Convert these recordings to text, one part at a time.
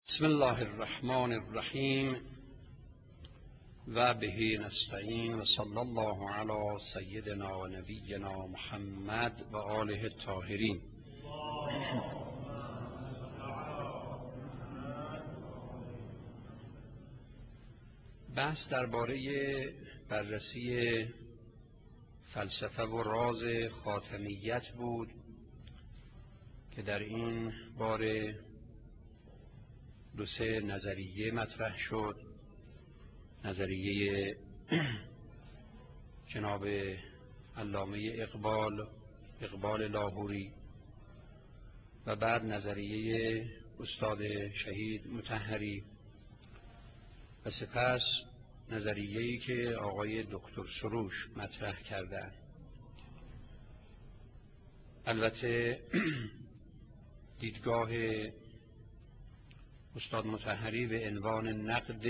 بسم الله الرحمن الرحیم و به نستعین و صلی الله علی سیدنا و نبینا محمد و آله الطاهرین. بحث درباره بررسی فلسفه و راز خاتمیت بود که در این باره دو سه نظریه مطرح شد. نظریه جناب علامه اقبال لاهوری و بعد نظریه استاد شهید مطهری و سپس نظریه‌ای که آقای دکتر سروش مطرح کردند. البته دیدگاه استاد مطهری به عنوان نقد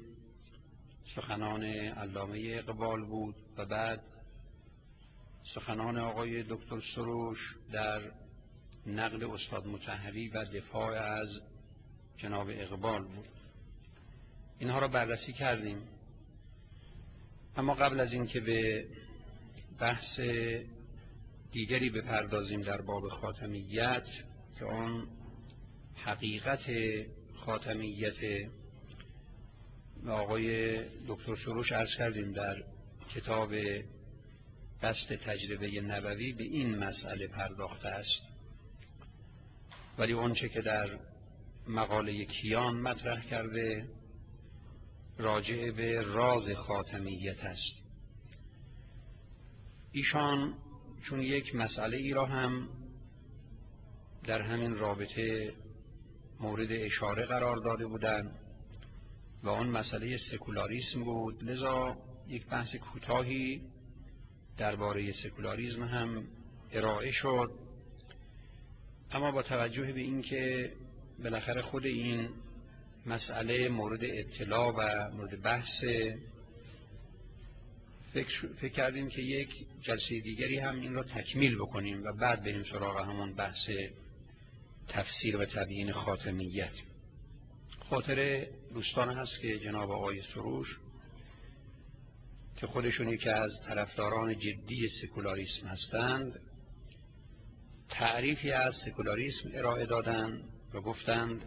سخنان علامه اقبال بود و بعد سخنان آقای دکتر سروش در نقد استاد مطهری و دفاع از جناب اقبال بود. اینها را بررسی کردیم، اما قبل از اینکه به بحث دیگری بپردازیم در باب خاتمیت که آن حقیقت خاتمیت، آقای دکتر سروش عرض کردیم در کتاب بسط تجربه نبوی به این مسئله پرداخته است، ولی آنچه که در مقاله کیان مطرح کرده راجع به راز خاتمیت است. ایشان چون یک مسئله ای را هم در همین رابطه مورد اشاره قرار داده بودند و آن مسئله سکولاریسم بود، لذا یک بحث کوتاهی درباره سکولاریسم هم ارائه شد. اما با توجه به اینکه بالاخره خود این مسئله مورد اطلاع و مورد بحث، فکر کردیم که یک جلسه دیگری هم این را تکمیل بکنیم و بعد بریم سراغ همون بحث تفسیر و تبیین خاتمیت. خاطر دوستان هست که جناب آقای سروش که خودشون یکی از طرفداران جدی سکولاریسم هستند تعریفی از سکولاریسم ارائه دادند و گفتند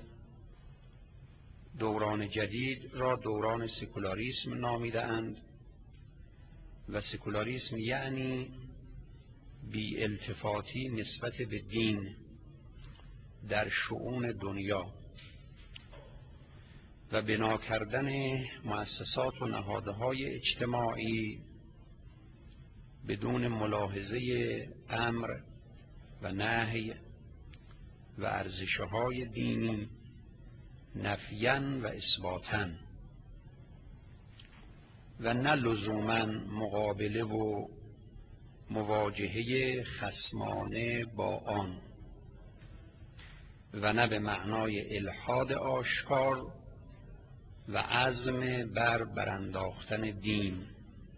دوران جدید را دوران سکولاریسم نامیدند و سکولاریسم یعنی بی التفاتی نسبت به دین در شؤون دنیا و بنا کردن مؤسسات و نهادهای اجتماعی بدون ملاحظه امر و نهی و ارزش‌های دینی نفیاً و اثباتاً و نه لزوماً مقابله و مواجهه خصمانه با آن و نه به معنای الحاد آشکار و عزم بر برانداختن دین.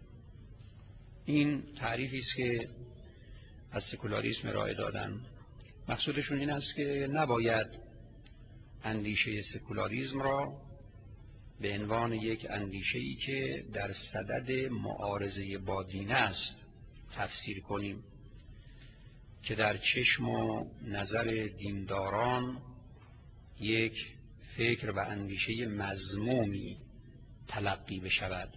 این تعریفی است که از سکولاریسم ارائه دادن. مقصودشون این است که نباید اندیشه سکولاریسم را به عنوان یک اندیشه‌ای که در صدد معارضه با دین است تفسیر کنیم که در چشم و نظر دینداران یک فکر و اندیشه مذمومی تلقی بشود.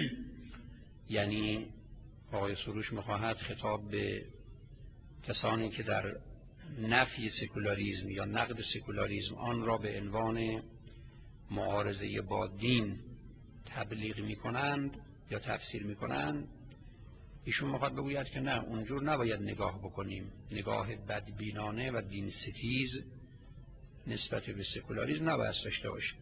یعنی آقای سروش می‌خواهد خطاب به کسانی که در نفی سکولاریسم یا نقد سکولاریسم آن را به عنوان معارضه با دین تبلیغ می‌کنند یا تفسیر می‌کنند، ایشون می‌خواد بگوید که نه، اونجور نباید نگاه بکنیم. نگاه بدبینانه و دین ستیز نسبت به سکولاریسم نباید داشته باشیم،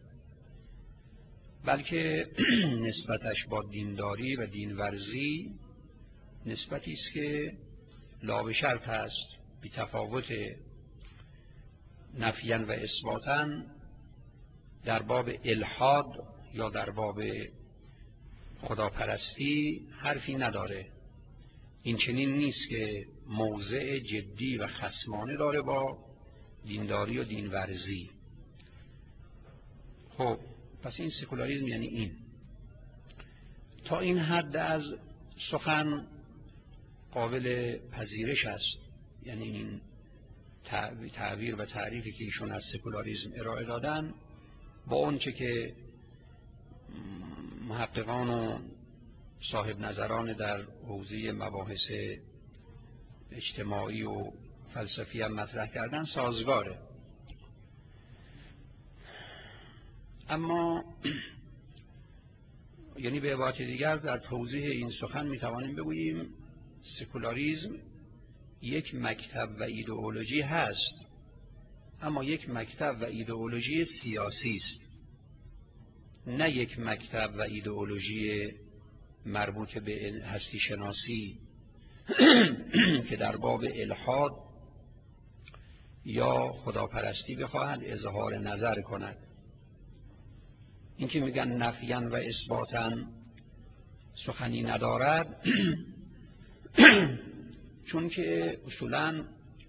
بلکه نسبتش با دینداری و دینورزی نسبتی است که لا به شرط است، بی تفاوت نفیاً و اثباتاً در باب الحاد یا در باب خداپرستی حرفی نداره. این چنین نیست که موضع جدی و خصمانه داره با دینداری و دینورزی. خب پس این سکولاریسم یعنی این. تا این حد از سخن قابل پذیرش است، یعنی این تعبیر و تعریفی که ایشون از سکولاریسم ارائه دادن با اون چه که محققان و صاحب نظران در حوزه مباحث اجتماعی و فلسفی هم مطرح کردن سازگاره. اما یعنی به عبارت دیگر در توضیح این سخن میتوانیم بگوییم سکولاریسم یک مکتب و ایدئولوژی هست، اما یک مکتب و ایدئولوژی سیاسی است، نه یک مکتب و ایدئولوژی مربوط به هستی شناسی که در باب الحاد یا خداپرستی بخواهد اظهار نظر کند. این که میگن نفیاً و اثباتاً سخنی ندارد چون که اصولاً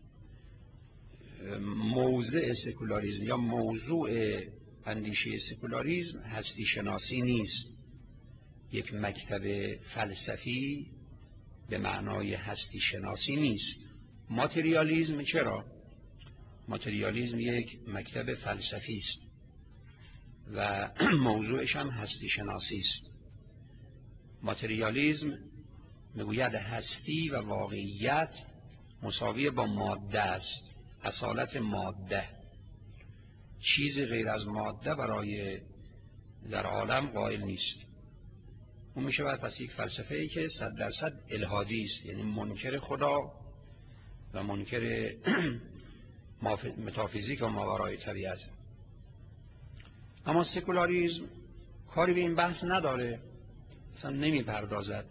موضع سکولاریسم یا موضوع اندیشه سکولاریسم هستی شناسی نیست، یک مکتب فلسفی به معنای هستی شناسی نیست. ماتریالیسم چرا؟ ماتریالیسم یک مکتب فلسفی است و موضوعش هم هستی شناسی است. ماتریالیسم میگوید هستی و واقعیت مساوی با ماده است، اصالت ماده، چیزی غیر از ماده برای در عالم قائل نیست. اون میشه باید پس یک فلسفه ای که 100% الحادی است، یعنی منکر خدا و منکر متافیزیک و ماورای طبیعت. اما سکولاریسم کاری به این بحث نداره، اصلا نمیپردازد.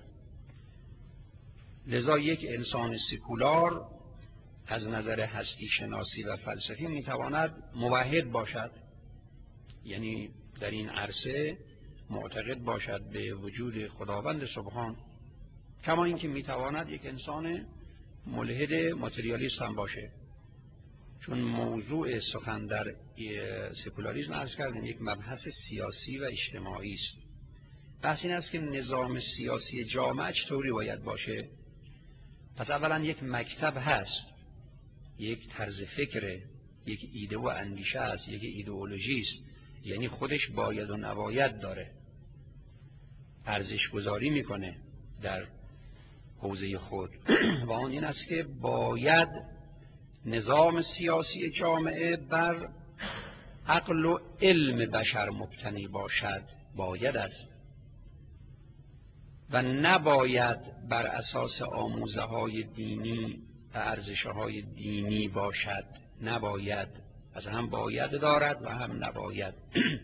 لذا یک انسان سکولار از نظر هستی شناسی و فلسفی میتواند موحد باشد، یعنی در این عرصه معتقد باشد به وجود خداوند سبحان، کما اینکه میتواند یک انسان ملحد ماتریالیست هم باشه، چون موضوع سخن در سکولاریسم عرض کردیم یک مبحث سیاسی و اجتماعی است. بحث این است که نظام سیاسی جامعه چطوری باید باشه. پس اولا یک مکتب هست، یک طرز فکره، یک ایده و اندیشه است، یک ایدئولوژی است، یعنی خودش باید و نباید داره، ارزش گذاری میکنه در حوزه خود و آن این است که باید نظام سیاسی جامعه بر عقل و علم بشر مبتنی باشد، باید است، و نباید بر اساس آموزه های دینی و ارزش های دینی باشد. نباید، از هم باید دارد و هم نباید.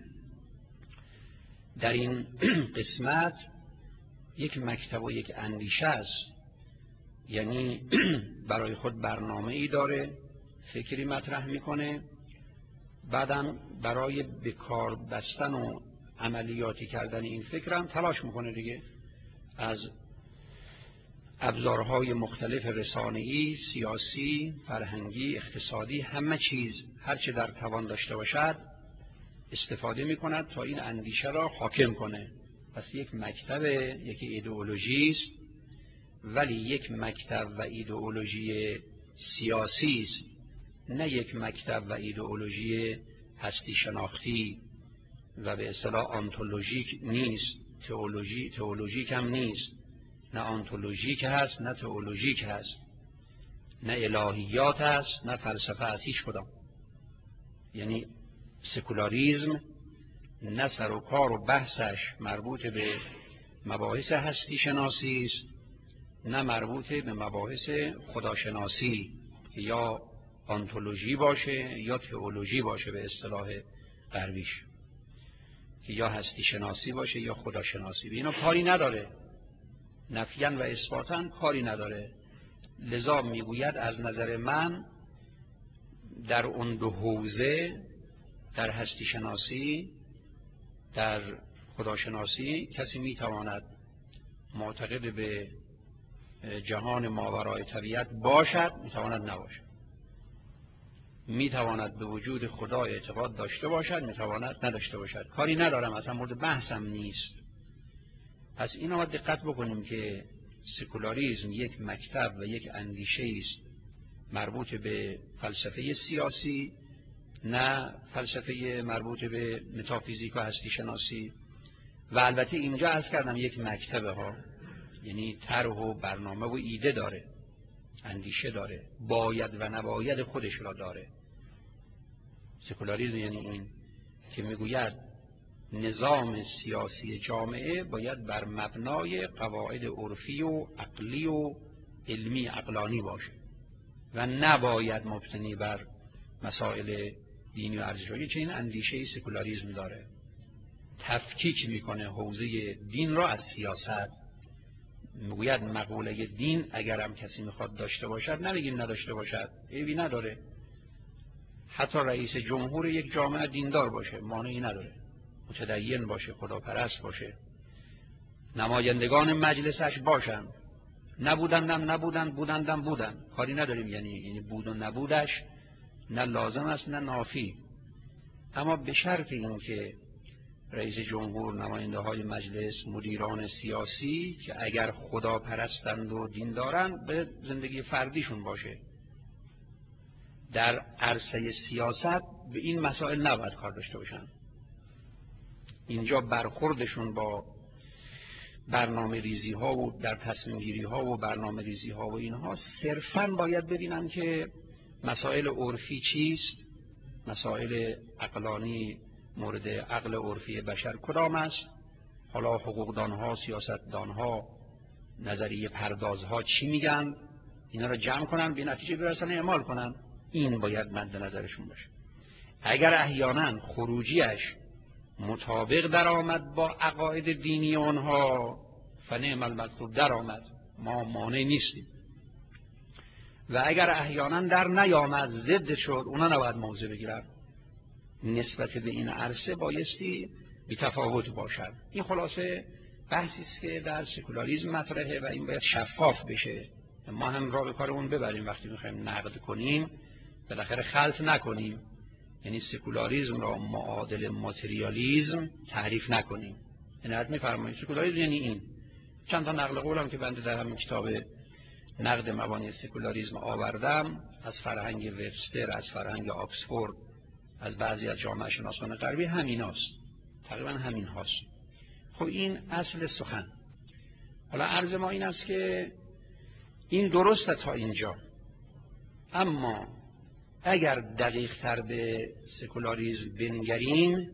در این قسمت یک مکتب و یک اندیشه است، یعنی برای خود برنامه ای داره، فکری مطرح میکنه، بعدم برای به کار بستن و عملیاتی کردن این فکر هم تلاش میکنه دیگه، از ابزارهای مختلف رسانه‌ای، سیاسی، فرهنگی، اقتصادی، همه چیز هرچه در توان داشته باشد استفاده میکند تا این اندیشه را حاکم کنه. پس یک مکتب، یک ایدئولوژی است، ولی یک مکتب و ایدئولوژی سیاسی است، نه یک مکتب و ایدئولوژی هستی شناختی و به اصطلاح آنتولوژیک نیست. تئولوژیک هم نیست، نه آنتولوژیک هست نه تئولوژیک هست، نه الهیات هست نه فلسفه هست، هیچ کدام. یعنی سکولاریسم نه سر و کار و بحثش مربوط به مباحث هستی شناسی است، نه مربوط به مباحث خداشناسی که یا آنتولوژی باشه یا تئولوژی باشه به اصطلاح غربیش، که یا هستی شناسی باشه یا خداشناسی. به اینا کاری نداره، نفیاً و اثباتاً کاری نداره. لذا میگوید از نظر من در اون دو حوزه، در هستی شناسی، در خداشناسی، کسی میتواند معتقد به جهان ماورای طبیعت باشد، میتواند نباشد. میتواند به وجود خدا اعتقاد داشته باشد، میتواند نداشته باشد. کاری ندارم، اصلا مورد بحثم نیست. پس این رو دقت بکنیم که سکولاریسم یک مکتب و یک اندیشه است مربوط به فلسفه سیاسی، نه فلسفه مربوط به متافیزیک و هستی شناسی. و البته اینجا عرض کردم یک مکتبه ها، یعنی طرح و برنامه و ایده داره، اندیشه داره، باید و نباید خودش را داره. سکولاریسم یعنی این که میگوید نظام سیاسی جامعه باید بر مبنای قواعد عرفی و عقلی و علمی عقلانی باشه و نباید مبتنی بر مسائل دینی و ارزشی. چنین اندیشه سکولاریسم داره. تفکیک میکنه حوزه دین را از سیاست. میگوید مقوله دین اگرم کسی میخواد داشته باشد، نمیگیم نداشته باشد، عیبی نداره. حتی رئیس جمهور یک جامعه دیندار باشه، مانعی نداره، متدین باشه، خداپرست باشه، نمایندگان مجلسش باشن، بودندم بودن، کاری نداریم. یعنی بود و نبودش نه لازم است نه نافی، اما به شرط این که رئیس جمهور، نماینده های مجلس، مدیران سیاسی که اگر خدا پرستند و دین دارند به زندگی فردیشون باشه. در عرصه سیاست به این مسائل نباید کار داشته باشن. اینجا برخوردشون با برنامه ریزی ها و در تصمیم گیری ها و برنامه ریزی ها و اینها صرفاً باید ببینن که مسائل عرفی چیست، مسائل عقلانی مورد عقل عرفی بشر کدام است، حالا حقوقدان ها، سیاستدان ها، نظریه پرداز ها چی میگن، اینا رو جمع کنن به نتیجه برسن اعمال کنن. این باید مد نظرشون باشه. اگر احیانا خروجیش مطابق در آمد با عقاید دینی اونها، فنعم المطلوب در آمد، ما مانع نیستیم. و اگر احیانا در نیامد، ضد شد، اونا نباید موضع بگیرن. نسبت به این عرصه بایستی بی‌تفاوت باشد. این خلاصه بحثی است که در سکولاریسم مطرحه و این باید شفاف بشه. ما هم راه به کارمون ببریم وقتی میخوایم نقد کنیم، بالاخره خلط نکنیم. یعنی سکولاریسم را معادل ماتریالیسم تعریف نکنیم. عنایت می‌فرمایید سکولاریسم یعنی این. چند تا نقل قولم که بنده در همین کتاب نقد مبانی سکولاریسم آوردم، از فرهنگ وبستر، از فرهنگ آکسفورد، از بعضی از جامعه شناسان غربی، همیناست، تقریبا همین هاست. خب این اصل سخن. حالا عرض ما این است که این درسته تا اینجا، اما اگر دقیق تر به سکولاریسم بنگریم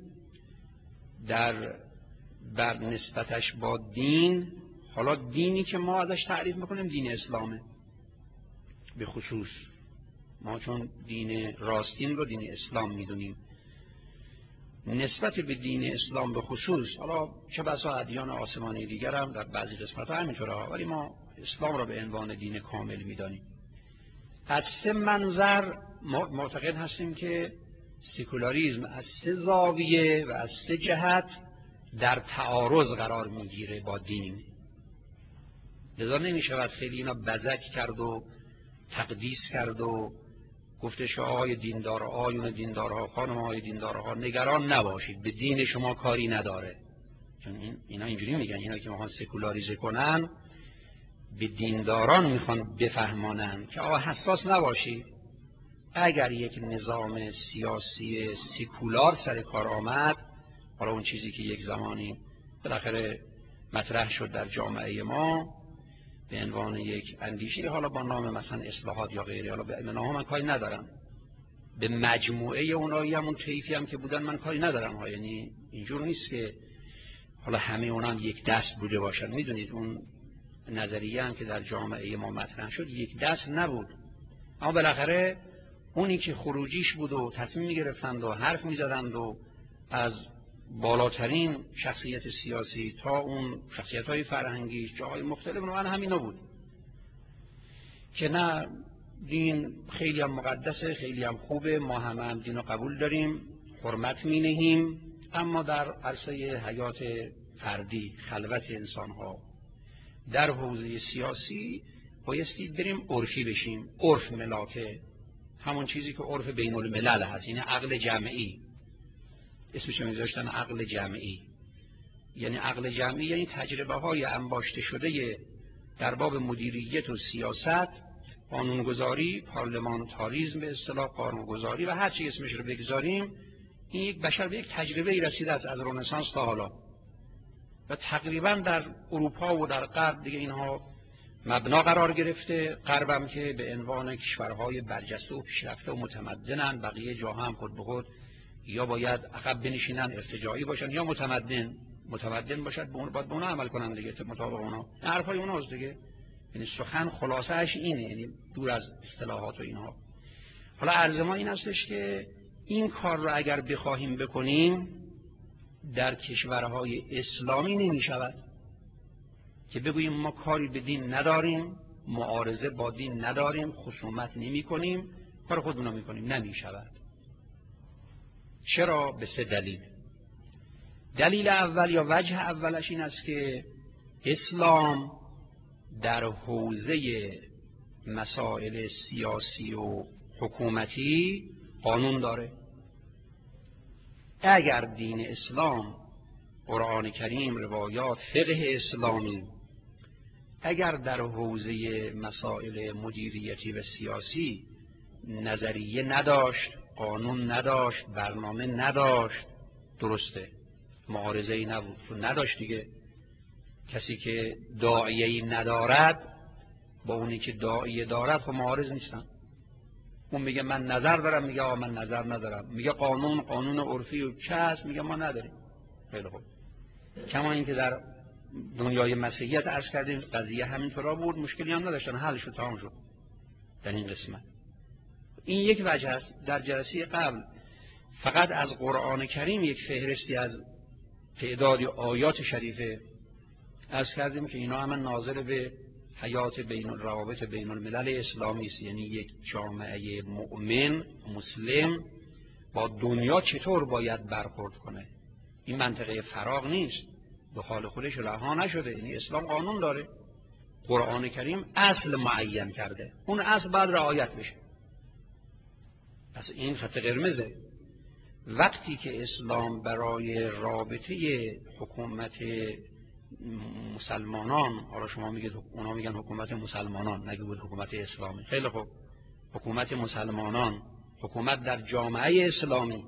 بر نسبتش با دین، حالا دینی که ما ازش تعریف میکنیم دین اسلامه به خصوص، ما چون دین راستین رو دین اسلام میدونیم. نسبت به دین اسلام به خصوص، حالا چه بسا ادیان آسمانی دیگر هم در بعضی قسمت ها همینطوره، ولی ما اسلام را به عنوان دین کامل میدانیم. از سه منظر معتقد هستیم که سکولاریسم از سه زاویه و از سه جهت در تعارض قرار میگیره با دین. لذا نمیشود خیلی اینا بزک کرد و تقدیس کرد و گفتش آقای دیندار، آیون دیندارها، خانم های دیندارها نگران نباشید، به دین شما کاری نداره. چون اینا اینجوری میگن، اینا که میخوان سکولاریزه کنن به دینداران میخوان بفهمانن که آقا حساس نباشید، اگر یک نظام سیاسی سکولار سر کار آمد، حالا اون چیزی که یک زمانی بالاخره مطرح شد در جامعه ما به عنوان یک اندیشه، حالا با نام مثلا اصلاحات یا غیره، حالا به نام من کاری ندارم، به مجموعه اونایی همون طیفی هم که بودن من کاری ندارم ها. یعنی اینجور نیست که حالا همه اونا هم یک دست بوده باشن. میدونید اون نظریه هم که در جامعه ما مطرح شد یک دست نبود، اما بالاخره اونی که خروجیش بود و تصمیم میگرفتند و حرف میزدند و از بالاترین شخصیت سیاسی تا اون شخصیت‌های فرهنگی جاهای مختلف نوعاً همینا بود که نه دین خیلی هم مقدسه، خیلی هم خوبه، ما هم دین رو قبول داریم، حرمت می‌نهیم، اما در عرصه حیات فردی، خلوت انسان‌ها در حوزه سیاسی بایستی بریم عرفی بشیم، عرف ملاکه، همون چیزی که عرف بین الملل هست، یعنی عقل جمعی. اسمش رو میذاشتن عقل جمعی. یعنی عقل جمعی یعنی تجربه های انباشته شده در باب مدیریت و سیاست، قانونگذاری، پارلمانتاریسم به اصطلاح، قانونگذاری و هر چی اسمش رو بگذاریم، این یک بشر به یک تجربه ای رسیده است از رنسانس تا حالا و تقریبا در اروپا و در غرب دیگه اینها مبنا قرار گرفته. غربم که به عنوان کشورهای برجسته و پیشرفته و متمدنن، بقیه جا هم خود به خود یا باید عقب بنشینن ارتجاعی باشن یا متمدن باشد، باید به اونا عمل کنن دیگه، مطابق اونا. حرفای اوناست دیگه. یعنی سخن خلاصه‌اش اینه، یعنی دور از اصطلاحات و اینها. حالا عرض ما این هستش که این کار رو اگر بخواهیم بکنیم در کشورهای اسلامی نمی شود که بگوییم ما کاری به دین نداریم، معارضه با دین نداریم، خصومت نمی کنیم، کار خودمون رو می کنیم. نمی شود. چرا؟ به 3 دلیل. دلیل اول یا وجه اولش این است که اسلام در حوزه مسائل سیاسی و حکومتی قانون داره. اگر دین اسلام، قرآن کریم، روایات، فقه اسلامی اگر در حوزه مسائل مدیریتی و سیاسی نظریه نداشت، قانون نداشت، برنامه نداشت، درسته، معارضه‌ای نبود، چون نداشت دیگه. کسی که داعیه‌ای ندارد با اونی که داعیه دارد خب معارض نیستن. اون میگه من نظر دارم، میگه آقا من نظر ندارم، میگه قانون عرفی و چه هست، میگه ما نداریم. خیلی خوب. کما اینکه در دنیای مسیحیت عرض کردیم قضیه همینطورا بود، مشکلی هم نداشتن، حل شد، تمام شد در این قسمت. این یک وجه است. در جلسه قبل فقط از قرآن کریم یک فهرستی از تعدادی آیات شریفه عرض کردیم که اینا هم ناظر به حیات روابط بین الملل اسلامی است. یعنی یک جامعه مؤمن مسلم با دنیا چطور باید برخورد کنه. این منطقه فراغ نیست، به حال خودش رها نشده. یعنی اسلام قانون داره، قرآن کریم اصل معین کرده، اون اصل باید رعایت بشه. پس این خط قرمزه. وقتی که اسلام برای رابطه حکومت مسلمانان، حالا شما میگید اونا میگن حکومت مسلمانان، نگید حکومت اسلامی، خیلی خوب، حکومت مسلمانان، حکومت در جامعه اسلامی،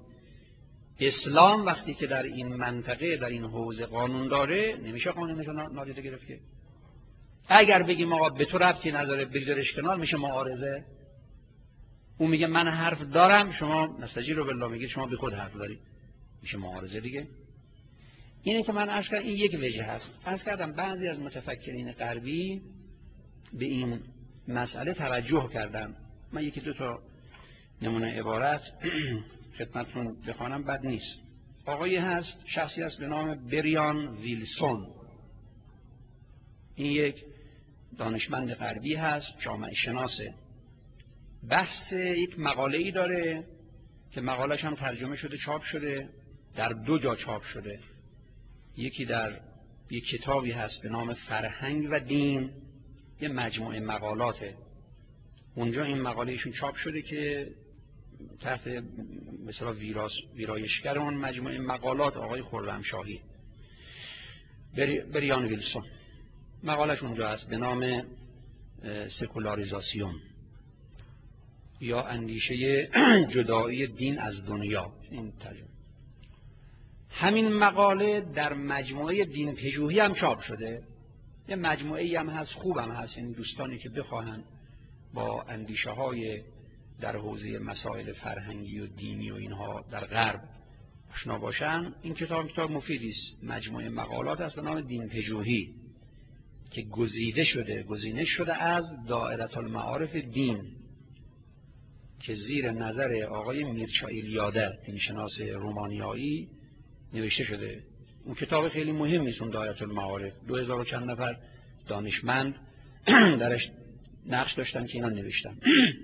اسلام وقتی که در این منطقه، در این حوزه قانون داره، نمیشه قانونش نادیده گرفت. اگر بگیم آقا به تو ربطی نداره بگذارش کنار، میشه معارضه. اون میگه من حرف دارم، شما نستجیب رو بالله میگید شما به خود حرف داری، میشه معارضه دیگه. اینه که من عرض کردم این یک وجه هست. عرض کردم بعضی از متفکرین غربی به این مسئله توجه کردن. من یکی دو تا نمونه عبارت خدمتتون بخوانم، بد نیست. آقایی هست، شخصی هست به نام بریان ویلسون. این یک دانشمند غربی هست، جامعه شناسه. بحث یک مقاله‌ای داره که مقاله‌اش هم ترجمه شده، چاپ شده، در 2 جا چاپ شده. یکی در یک کتابی هست به نام فرهنگ و دین، یه مجموعه مقالاته. اونجا این مقاله ایشون چاپ شده که تحت مثلا ویرایشگر اون مجموعه مقالات آقای خرمشاهی، بریان ویلسون. مقالش اونجا هست به نام سکولاریزاسیون یا اندیشه جدایی دین از دنیا. این ترجمه. همین مقاله در مجموعه دین پژوهی هم چاپ شده. یه مجموعه هم هست، خوبم هست، این دوستانی که بخواهن با اندیشه های در حوزه مسائل فرهنگی و دینی و اینها در غرب آشنا باشن، این کتاب مفیدی است. مجموعه مقالات است به نام دین پژوهی که گزینش شده از دائره المعارف دین که زیر نظر آقای میرچا ایلیاده، دینشناس رومانیایی، نوشته شده. اون کتاب خیلی مهمی است، اون دائره المعارف. 2000 و چند نفر دانشمند درش نقش داشتن که اینا نوشتن.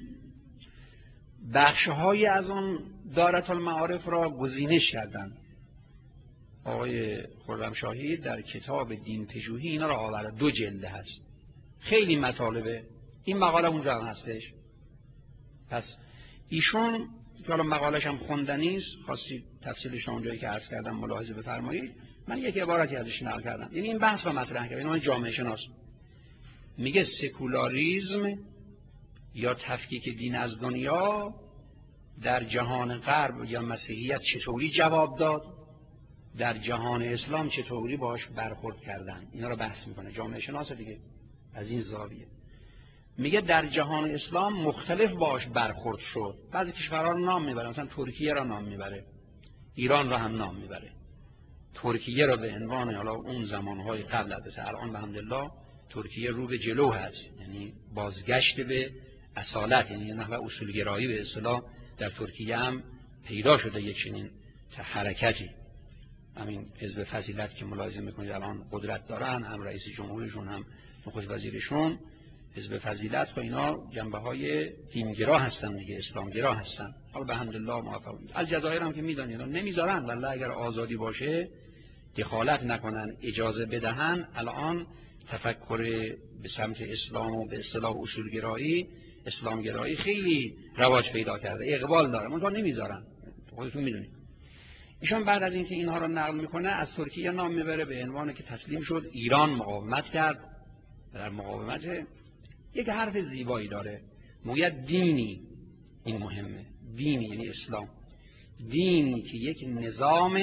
بخش‌های از اون دائره المعارف را گزینش کردن. آقای خرمشاهی در کتاب دین پژوهی اینا را آورده، 2 جلد هست، خیلی مطالبه. این مقاله اونجا هم هستش. پس ایشون که حالا مقالش هم خوندنی است، خواستید تفصیلش اونجایی که عرض کردم ملاحظه بفرمایید، من یک عبارتی ازش نقل کردم. یعنی این بحث رو مطرح کرد، این جامعه شناس میگه سکولاریسم یا تفکیک دین از دنیا در جهان غرب یا مسیحیت چطوری جواب داد، در جهان اسلام چطوری باش برخورد کردن. اینا رو بحث میکنه جامعه شناس دیگه از این زاویه. میگه در جهان اسلام مختلف باش برخورد شد. بعضی کشورها رو نام میبره، مثلا ترکیه را نام میبره، ایران را هم نام میبره. ترکیه را به عنوان حالا اون زمانهای قبل، البته الان الحمدلله ترکیه رو به جلو هست، یعنی بازگشت به اصالت، یعنی نحو اصولگرایی به اصطلاح در ترکیه هم پیدا شده یک چنین حرکتی. همین حزب فضیلت که ملاحظه میکنید الان قدرت دارن، هم رئیس جمهورشون هم نخست وزیرشون حزب فضیلت، خب اینا جنبه های دینگرا هستن دیگه، اسلامگرا هستن. حالا به حمدالله موفق. الجزایر هم که میدونید نمیذارن، والله اگر آزادی باشه دخالت نکنن، اجازه بدهن، الان تفکر به سمت اسلام و به اصطلاح اصولگرایی، اسلامگرایی خیلی رواج پیدا کرده، اقبال داره، منتها نمیذارن، خودتون میدونید. ایشان بعد از اینکه اینها رو نقل میکنه از ترکیه نام میبره به عنوان که تسلیم شد، ایران مقاومت کرد. در مقاومت یک حرف زیبایی داره، میگه دینی، این مهمه، دینی یعنی اسلام، دینی که یک نظام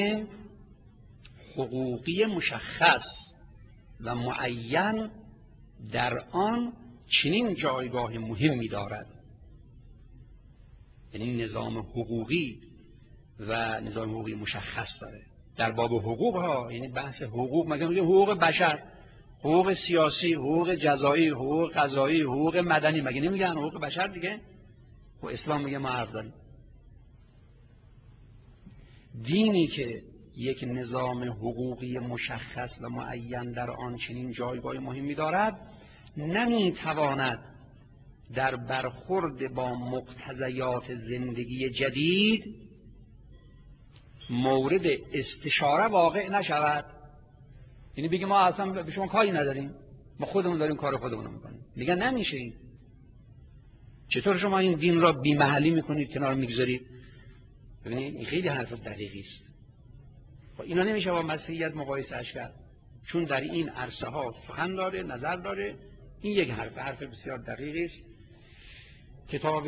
حقوقی مشخص و معین در آن چنین جایگاه مهمی دارد. یعنی نظام حقوقی و نظام حقوقی مشخص داره. در باب حقوق ها، یعنی بحث حقوق، مگه میگه حقوق بشر، حقوق سیاسی، حقوق جزایی، حقوق قضایی، حقوق مدنی، مگه نمیگن حقوق بشر دیگه؟ خب اسلام میگه ما حرف داریم. دینی که یک نظام حقوقی مشخص و معین در آن چنین جایگاه مهمی دارد، نمیتواند در برخورد با مقتضیات زندگی جدید مورد استشاره واقع نشود. یعنی بگیم ما اصلا به شما کاری نداریم، ما خودمون داریم کار خودمون رو میکنیم. میگن نمیشه این. چطور شما این دین را بی محلی میکنید، کنار میگذارید؟ ببینید این خیلی حرف دقیقی است. اینا نمیشه با مسیحیت مقایسه‌اش کرد، چون در این عرصه ها سخن داره، نظر داره. این یک حرف بسیار دقیقی است. کتاب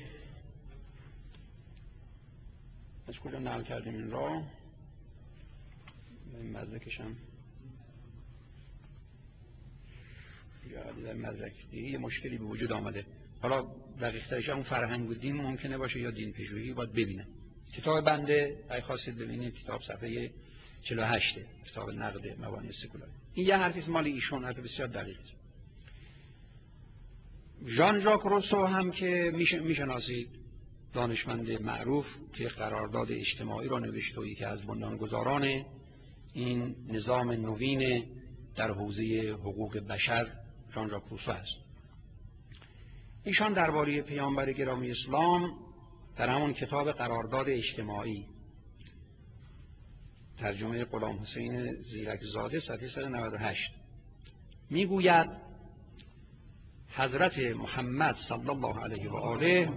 از کجا نقل کردیم این را؟ این مدرکشم در مدرک یه مشکلی به وجود آمده. حالا دقیق ترش اون فرهنگ و دین ممکنه باشه یا دین پژوهی، باید ببینه. کتاب بنده اگه خواستید ببینید، کتاب صفحه 48 کتاب نقد مبانی سکولار. این یه حرفی مال ایشون، حرف بسیار دقیق. ژان ژاک روسو هم که میشناسید، دانشمند معروف که قرارداد اجتماعی را نوشته، که از بنیانگذاران این نظام نوین در حوزه حقوق بشر ژان ژاک روسو است. ایشان درباره پیامبر گرامی اسلام در همون کتاب قرارداد اجتماعی، ترجمه غلام حسین زیرکزاده، صفحه 198 میگوید حضرت محمد صلی الله علیه و آله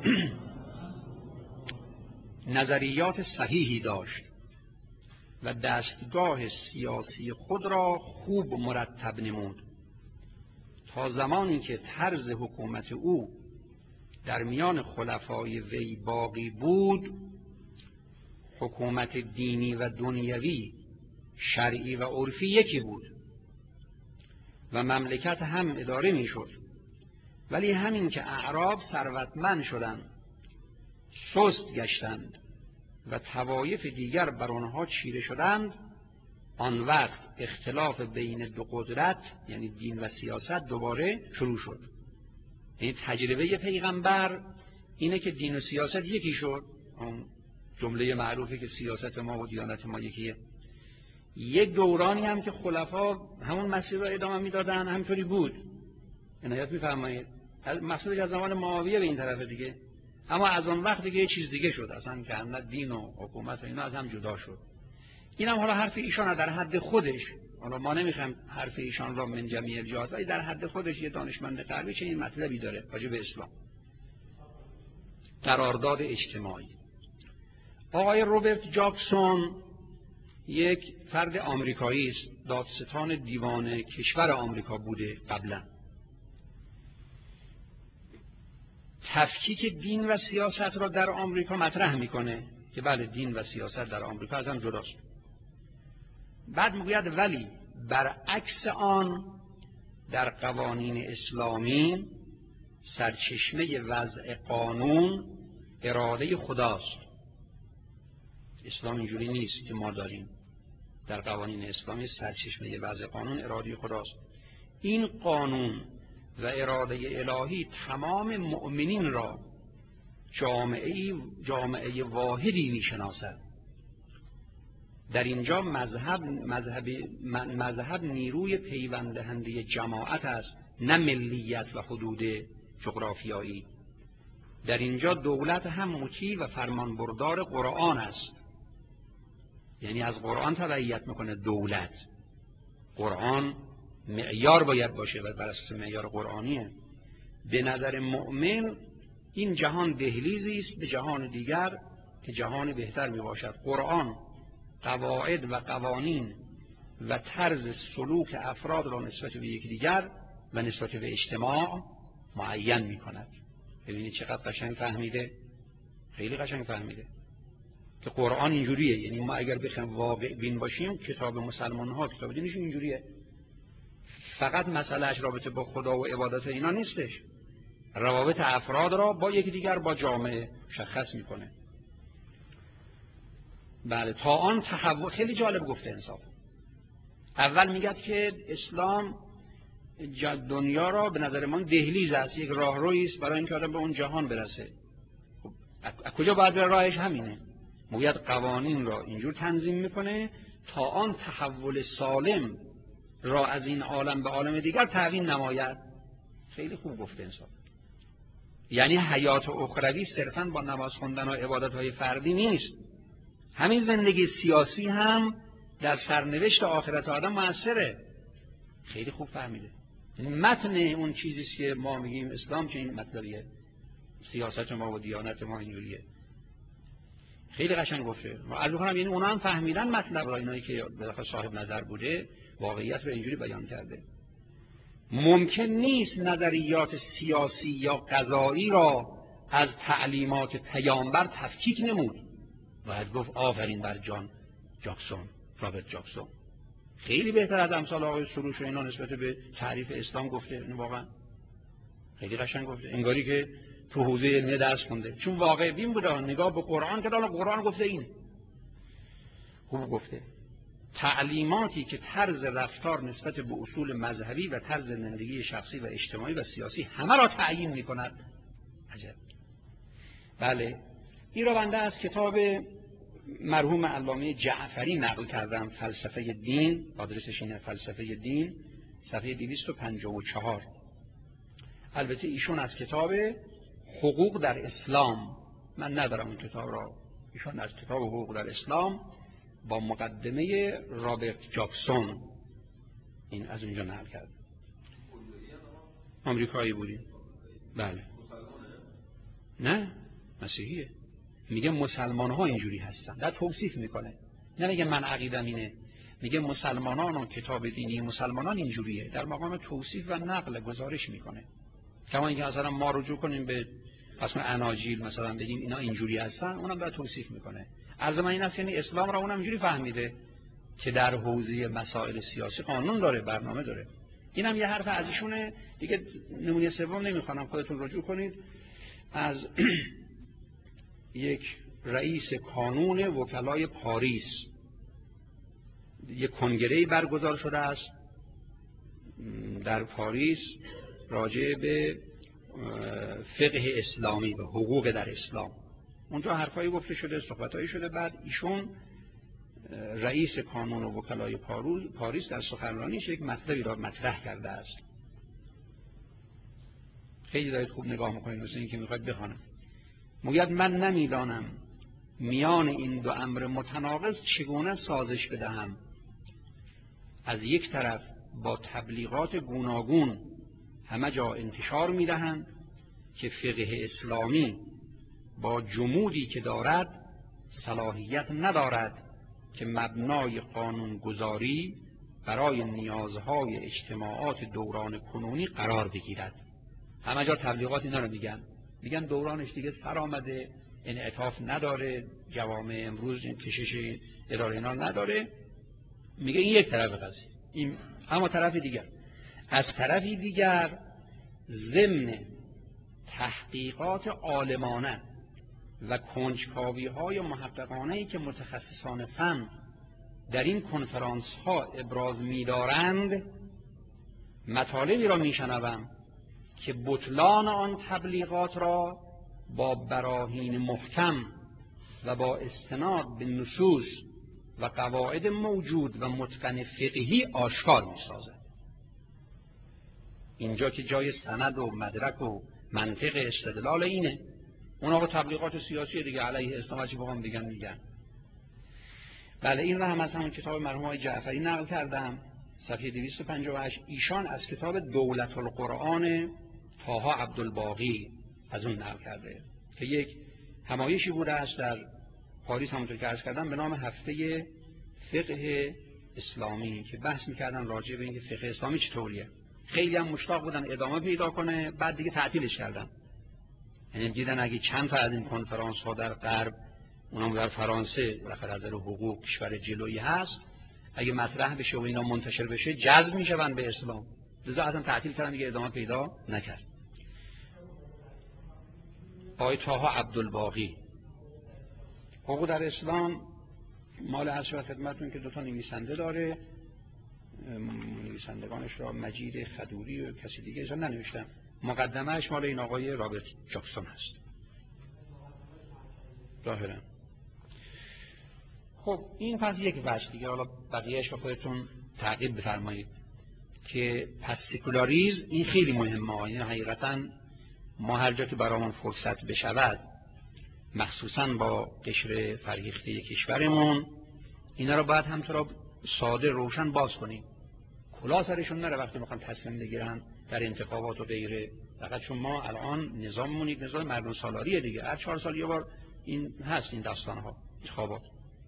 نظریات صحیحی داشت و دستگاه سیاسی خود را خوب مرتب نمود تا زمانی که طرز حکومت او در میان خلفای وی باقی بود. حکومت دینی و دنیوی، شرعی و عرفی یکی بود و مملکت هم اداره می شد. ولی همین که اعراب ثروتمند شدند، سست گشتند و طوایف دیگر بر آنها چیره شدند، آن وقت اختلاف بین دو قدرت یعنی دین و سیاست دوباره شروع شد. یعنی تجربه پیغمبر اینه که دین و سیاست یکی شد. اون جمله معروفی که سیاست ما و دیانت ما یکیه. یک دورانی هم که خلفا همون مسیر رو ادامه میدادن، همینطوری بود. عنایت میفرمایید. مقصودش از زمان معاویه به این طرف دیگه. اما از اون وقت دیگه یه چیز دیگه شد، اصلا که نه دین و حکومت و اینا از هم جدا شد. اینم حالا حرف ایشان در حد خودش، حالا ما نمیخوایم حرف ایشان را من جمیع الجهات، ولی در حد خودش یه دانشمند غربی چنین مطلبی داره راجع به اسلام. قرارداد اجتماعی. آقای روبرت جاکسون یک فرد آمریکایی است، دادستان دیوان کشور آمریکا بوده قبلا. تفکیک دین و سیاست را در آمریکا مطرح میکنه که بله دین و سیاست در آمریکا از هم جداست. بعد میگوید ولی برعکس آن در قوانین اسلامی سرچشمه وضع قانون اراده خداست. اسلام اینجوری نیست که ما داریم. در قوانین اسلامی سرچشمه وضع قانون اراده خداست. این قانون و اراده الهی تمام مؤمنین را جامعه واحدی میشناسد. در اینجا مذهب نیروی پیوند دهنده جماعت است، نه ملیت و حدود جغرافیایی. در اینجا دولت هم مطیع و فرمانبردار قرآن است، یعنی از قرآن تبعیت میکنه دولت. قرآن معیار باید باشه و بر اساس معیار قرآنیه. به نظر مؤمن این جهان دهلیزی است به جهان دیگر که جهان بهتر میباشد. قرآن قواعد و قوانین و طرز سلوک افراد را نسبت به یکدیگر و نسبت به اجتماع معین میکند. ببینید چقدر قشنگ فهمیده، خیلی قشنگ فهمیده که قرآن اینجوریه. یعنی ما اگر بخوایم واقع بین باشیم کتاب مسلمان ها کتاب دینش اینجوریه. فقط مسئلهش رابطه با خدا و عبادت اینا نیستش، روابط افراد را با یکدیگر با جامعه مشخص میکنه. بله تا آن تحول. خیلی جالب گفته انصاف. اول میگه که اسلام دنیا را به نظر ما دهلیز است، یک راهرویی است برای اینکه آدم به اون جهان برسه. خب کجا باید بره؟ راهش همینه. میگه قوانین را اینجور تنظیم میکنه تا آن تحول سالم را از این عالم به عالم دیگر تعیین نماید. خیلی خوب گفته انصاف. یعنی حیات اخروی صرفاً با نماز خوندن و عبادت‌های فردی نیست. همین زندگی سیاسی هم در سرنوشت آخرت آدم مؤثره. خیلی خوب فهمیده. متن اون چیزی که ما میگیم اسلام چه این مطلبیه، سیاست ما و دیانت ما اینجوریه. خیلی قشنگ گفته. عرض می‌کنم یعنی اونا هم فهمیدن مطلب را، اینایی که بالاخره صاحب نظر بوده واقعیت رو اینجوری بیان کرده. ممکن نیست نظریات سیاسی یا قضایی را از تعلیمات پیامبر تفکیک نمود. باید گفت آفرین بر جان جاکسون، رابرت جاکسون. خیلی بهتر از امثال آقای سروش و اینا نسبت به تعریف اسلام گفته. این واقعا خیلی قشنگ گفته، انگاری که تو حوزه علمی درس خونده، چون واقع بین بوده. نگاه به قرآن که قرآن گفته اینه. خوب گفته. تعلیماتی که طرز رفتار نسبت به اصول مذهبی و طرز زندگی شخصی و اجتماعی و سیاسی همه را تعیین می‌کند. عجب. بله این را بنده از کتاب مرحوم علامه جعفری نقل کردم، فلسفه دین. آدرسش اینه، فلسفه دین، صفحه 254. البته ایشون از کتاب حقوق در اسلام، من ندارم اون کتاب را، ایشون از کتاب حقوق در اسلام با مقدمه رابرت جاکسون این از اینجا نقل کرد. آمریکایی بودی؟ بله. نه مسیحیه. میگه مسلمان ها اینجوری هستن، در توصیف میکنه. نه میگه من عقیدم اینه، میگه مسلمانان و کتاب دینی مسلمانان اینجوریه، در مقام توصیف و نقل گزارش میکنه. کما اینکه مثلا ما رجوع کنیم به قسم اناجیل مثلا بگیم اینا اینجوری هستن، اونم در توصیف میکنه. عرض من این است یعنی اسلام را اونم اینجوری فهمیده که در حوزه مسائل سیاسی قانون داره، برنامه داره. اینم یه حرف از ایشونه دیگه. نمونه سوم نمیخوام، خودتون رجوع کنید. از یک رئیس کانون وکلای پاریس یک کنگره‌ای برگزار شده است در پاریس راجع به فقه اسلامی و حقوق در اسلام. اونجا حرفایی گفته شده، صحبتایی شده. بعد ایشون رئیس کانون وکلای پاریس در سخنرانیش یک مطلبی را مطرح کرده است. خیلی دارید خوب نگاه میکنید، مثل این که میخواید بخوانم. میگوید من نمیدانم میان این دو امر متناقض چگونه سازش بدهم. از یک طرف با تبلیغات گوناگون همه جا انتشار میدهند که فقه اسلامی با جمودی که دارد صلاحیت ندارد که مبنای قانونگذاری برای نیازهای اجتماعات دوران کنونی قرار بگیرد. همه جا تبلیغات اینا رو میگن دورانش دیگه سر آمده، انعطاف نداره، جوامع امروز این کشش اداره اینا نداره. میگه این یک طرف قضیه. این اما طرف دیگر، از طرفی دیگر ضمن تحقیقات عالمانه و کنجکاوی‌های محققانه‌ای که متخصصان فن در این کنفرانس ها ابراز می‌دارند، مطالبی را میشنوم که بطلان آن تبلیغات را با براهین محکم و با استناد به نصوص و قواعد موجود و متقن فقهی آشکار می‌سازد. اینجا که جای سند و مدرک و منطق استدلال اینه. اون آقا تبلیغات سیاسی دیگه علیه اسلام چی بخوام میگن. بله، این رو هم از همون کتاب مرحوم آقای جعفری نقل کردم، صفحه 258. ایشان از کتاب دولت القرآن طه عبدالباقی از اون نقل کرده که یک همایشی بوده است در پاریس، همونطور که عرض کردم، به نام هفته فقه اسلامی که بحث میکردن راجع به اینکه فقه اسلامی چطوریه. خیلی هم مشتاق بودن ادامه پیدا کنه، بعد دیگه تعطیلش کردن. یعنی دیدن اگه چند تا از این کنفرانس ها در غرب، اونم در فرانسه، بالاخره از نظر حقوق کشور جلویی هست، اگه مطرح بشه و اینا منتشر بشه جذب میشون به اسلام، لذا اصلا تعطیل کردن، دیگه ادامه پیدا نکرد. آقای طه عبدالباقی، حقوق در اسلام مال عرض شود خدمتتون که 2 نویسنده داره. نویسندگانش را مجید خدوری و کسی دیگه اجازه ننوشتم. مقدمهش مال این آقای رابرت جاکسون هست ظاهرا. خب این پس یک وجه دیگه. حالا بقیه‌اش رو خودتون تعقیب بفرمایید که پس سکولاریسم این خیلی مهمه. این حقیقتا ما هر جا که برامون فرصت بشود، مخصوصا با قشر فرهیخته کشورمون، اینا رو باید همطور ساده روشن باز کنیم. کلا سرشون نره وقتی میخوان تصمیم بگیرن در انتخابات و غیره. فقط چون ما الان نظاممون یک نظام مردم سالاریه دیگه، هر 4 سال یه بار این هست، این داستان‌ها، انتخابات.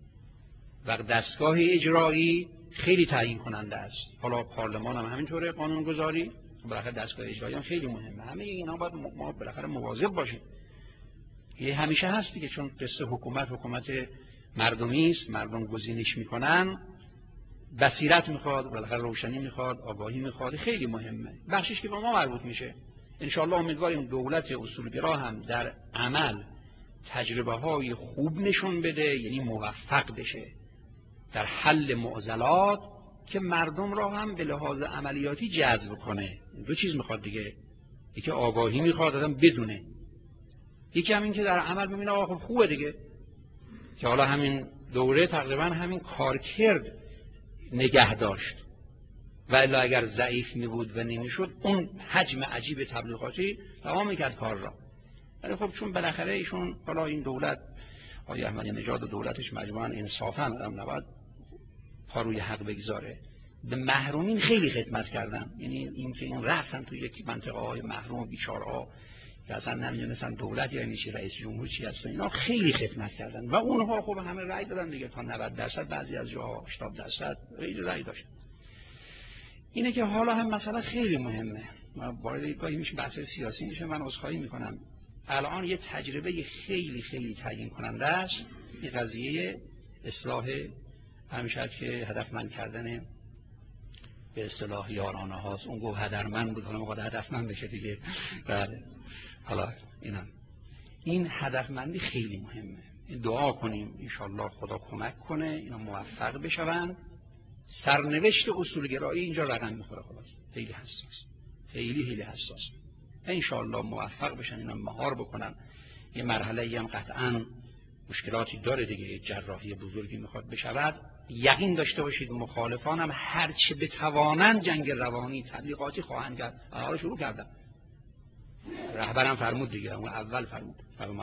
و دستگاه اجرایی خیلی تعیین کننده است. حالا پارلمان هم همینطوره، قانونگذاری، بالاخره دستگاه اجرایی هم خیلی مهمه. همه اینا باید ما بالاخره مواظب باشیم. یه همیشه هست دیگه، چون قصه حکومت مردمی است، مردم گزینش میکنن، بصیرت میخواد، بالاخره روشنی میخواد، آگاهی میخواد، خیلی مهمه. بخشش که به ما مربوط میشه. ان شاء الله امیدواریم دولت اصولگرا هم در عمل تجربه های خوب نشون بده، یعنی موفق بشه در حل معضلات که مردم را هم به لحاظ عملیاتی جذب کنه. 2 چیز میخواد دیگه، یکی آگاهی میخواد آدم بدونه، یکی هم این که در عمل ببینه آقا خوبه دیگه. که حالا همین دوره تقریبا همین کارکرد نگه داشت، ولی اگر ضعیف می بود و نمیشد، اون حجم عجیب تبلیغاتی تمام میکرد کار را. ولی خب چون بالاخره ایشون، حالا این دولت آقای احمدی نژاد و دولتش مجموعاً انصافاً هم نباید پا روی حق بگذاره، به محرومین خیلی خدمت کردن. یعنی این که این رفتن تو یک منطقه های محروم و بیچاره‌ها که اصلا نمی‌دونستن دولت یعنی چی، رئیس جمهور چی هست، اینا خیلی خدمت کردن و اونها خب همه رأی دادن دیگه، تا 90%، بعضی از جاها 80% رأی داشت. اینه که حالا هم مسئله خیلی مهمه. ما وارد گاهی میشه بحث سیاسی میشه، من عذرخواهی میکنم. الان یه تجربه خیلی خیلی تعیین کننده است این قضیه اصلاح، همیشه که هدفمند کردن به اصطلاح یارانه هاست. اون گفت هدرمند بود، حالا ما هدفمند بشه دیگه. بله، حالا این هدفمندی خیلی مهمه. دعا کنیم انشالله خدا کمک کنه اینا موفق بشوند. سرنوشت اصولگرایی اینجا رقم میخوره، خلاص خیلی حساس، خیلی حساس. انشالله موفق بشن، اینا مهار بکنن. یه مرحله هم قطعا مشکلاتی داره دیگه، جراحی بزرگی میخواد بشود. یقین داشته باشید مخالفان هم هرچه بتوانند جنگ روانی تبلیغاتی خواهند کرد. حالا شروع کردن، رهبرم فرمود دیگه، اون اول فرمود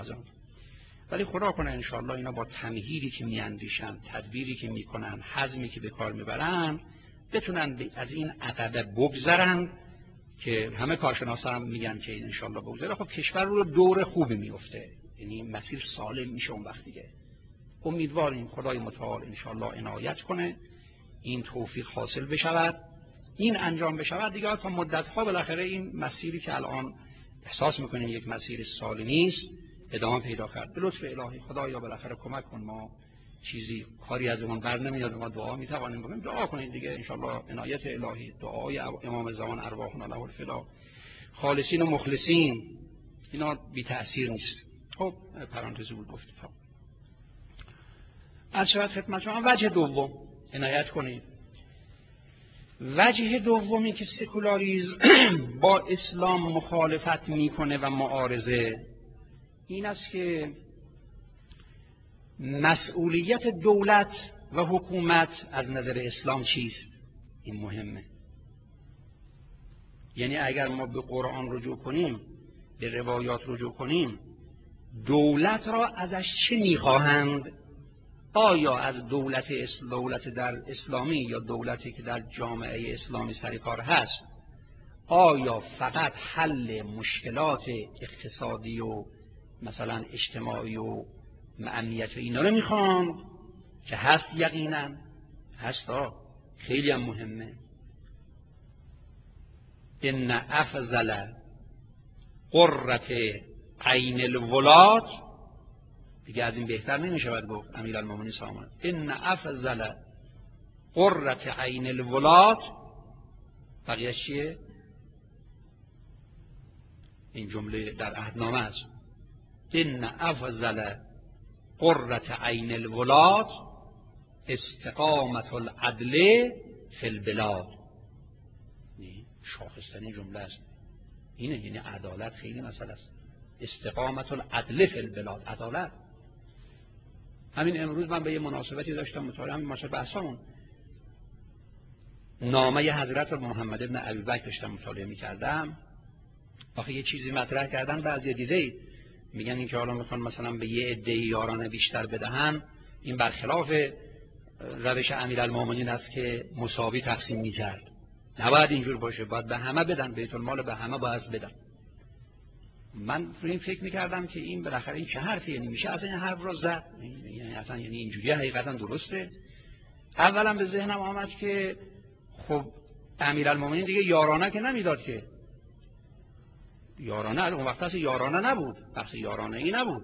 ولی خدا کنه انشالله اینا با تمهیدی که میاندیشن، تدبیری که میکنن، حزمی که به کار میبرن، بتونن از این عقبه بگذرن که همه کارشناسا هم میگن که انشالله بگذره. خب کشور رو دور خوبی میفته، یعنی مسیر سالم میشه اون وقت دیگه. امیدواریم خدای متعال انشاءالله عنایت کنه این توفیق حاصل بشود، این انجام بشود دیگه. تا مدت‌ها بالاخره این مسیری که الان احساس میکنیم یک مسیر سالمی است ادامه پیدا کرد. به لطف الهی خدایا بالاخره کمک کن، ما چیزی کاری ازمون بر نمیاد، ما دعا میتوانیم بکنیم. دعا کنید دیگه انشاءالله عنایت الهی، دعای امام زمان ارواحنا له الفدا، خالصین و مخلصین، اینا بی تأثیر نیست. خب پرانتزی بود گفتم. از شاید خدمت شما وجه دوم عنایت کنید. وجه دومی که سکولاریسم با اسلام مخالفت میکنه و معارضه این است که مسئولیت دولت و حکومت از نظر اسلام چیست. این مهمه. یعنی اگر ما به قرآن رجوع کنیم، به روایات رجوع کنیم، دولت را ازش چه میخواهند؟ آیا از دولت در اسلامی یا دولتی که در جامعه اسلامی سرکار هست، آیا فقط حل مشکلات اقتصادی و مثلا اجتماعی و امنیت و اینا رو میخوان که هست؟ یقینا هستا، خیلی هم مهمه. ان افضل قرة عین الولاد، دیگه از این بهتر نمیشود گفت امیرالمومنین سامان. ان افضل قرة عین الولاد، بقیه چیه؟ این جمله در عهدنامه است. ان افضل قرة عین الولاد استقامت العدل فی البلاد. شاخصترین جمله است اینه، یعنی عدالت خیلی مسئله است. استقامت العدل فی البلاد، عدالت. همین امروز من به یه مناسبتی داشتم مطالعه، همین مناسبت بحثمون، نامه حضرت محمد ابن ابیبکر داشتم مطالعه می‌کردم. آخه یه چیزی مطرح کردن بعضی دیده میگن این که حالا میخوان مثلا به یه عده یارانه بیشتر بدهن، این برخلاف روش امیرالمومنین است که مساوی تقسیم می‌کرد. نباید اینجور باشه، باید به همه بدن، بیت المال به همه باید بدن. من این فکر میکردم که این بالاخره این چه حرفیه؟ یعنی میشه اصلا این حرف را زد؟ یعنی اصلا یعنی اینجوری حقیقتا درسته؟ اولا به ذهنم آمد که خب امیرالمومنین دیگه یارانه که نمیداد که، یارانه اون وقت اصلا یارانه نبود، بحث یارانه ای نبود،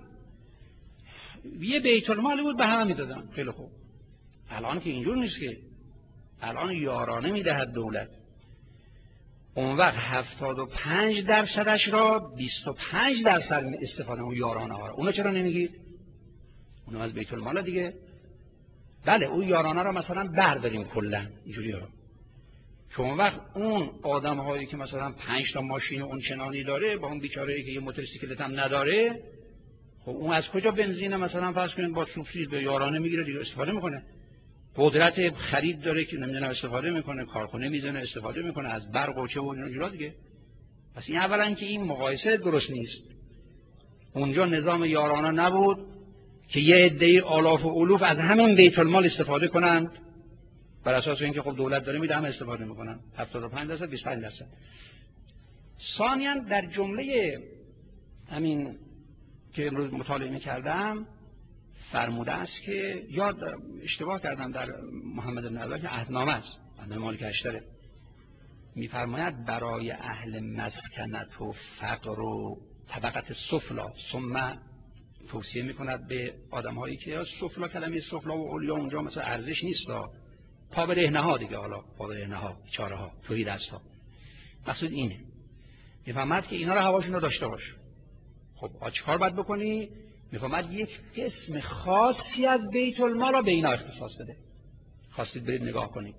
یه بیت المال بود به همه میدادن. خیلی خوب. الان که اینجور نیست که، الان یارانه میدهد دولت. اون وقت 75% را 25% استفاده اون یارانه ها را، اونو چرا نمیگید؟ اونو از بیت المال دیگه. بله اون یارانه را مثلا برداریم کلا اینجوری ها، چون وقت اون آدم هایی که مثلا 5 تا ماشین اون چنانی داره با اون بیچاره که یه موتورسیکلت هم نداره، خب اون از کجا بنزین مثلا فرض کنید با سوبسید به یارانه میگیره دیگه، استفاده میکنه. قدرت خرید داره که نمیدونم استفاده میکنه، کارخونه میزنه استفاده میکنه، از برق و چه و اینا دیگه. پس این اولا که این مقایسه درست نیست. اونجا نظام یارانه نبود که یه عده آلاف و الوف از همین بیت المال استفاده کنند، بر اساس اینکه خب دولت داره میده همه استفاده میکنن، 75% 25%. ثانیاً در جمله همین که امروز مطالعه میکردم فرموده است که یاد دارم اشتباه کردم، در محمد بن عبدالله که عهدنامه است، عهدنامه مالک اشتره، میفرماید برای اهل مسکنت و فقر و طبقت سفلا، ثم توصیه میکند به آدم هایی که سفلا، کلمه سفلا و علیا اونجا مثلا ارزش نیست، پا به رهنه ها دیگه، حالا پا به رهنه ها، بیچاره ها، توحی دست ها، مقصود اینه. میفرماید که اینا رو هواشون رو داشته باش. خب چیکار باید بکنی؟ میفرماید یک قسم خاصی از بیت المال را به اینا اختصاص بده. خواستید برید نگاه کنید،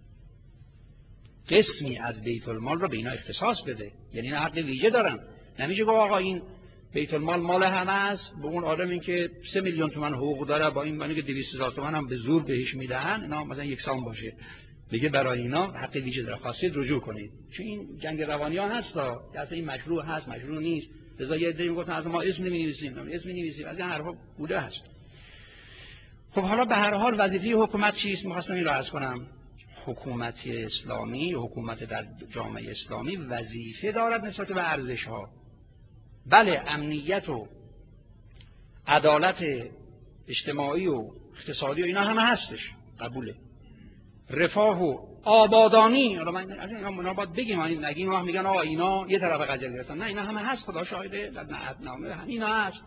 قسمی از بیت المال را به اینا اختصاص بده، یعنی اینا حق ویژه دارن. نمیشه گفت آقا این بیت المال مال همه است، به اون آدمی که 3 میلیون تومان حقوق داره با این منی که 200,000 تومان هم به زور بهش میدهن، اینا مثلا یکسان باشه، دیگه برای اینا حق ویژه داره. خواستید رجوع کنید، چون این جنگ روانی ها هست، اصلا این مشروع هست مشروع نیست. لذا یه عده میگفتن از ما اسم نمی‌نویسیم، از این حرفا بوده هست. خب حالا به هر حال وظیفه حکومت چیست؟ می‌خواستم این رو عرض کنم. حکومت اسلامی، حکومت در جامعه اسلامی وظیفه دارد نسبت به ارزش‌ها. بله امنیت و عدالت اجتماعی و اقتصادی و اینا همه هستش، قبوله. رفاه و آبادانی، حالا من اینا باید بگیم، نگیم وقت میگن آقا اینا یه طرف قضیه گرفتن، نه اینا همه هست، خدا شاهده، در عهدنامه هم اینا هست.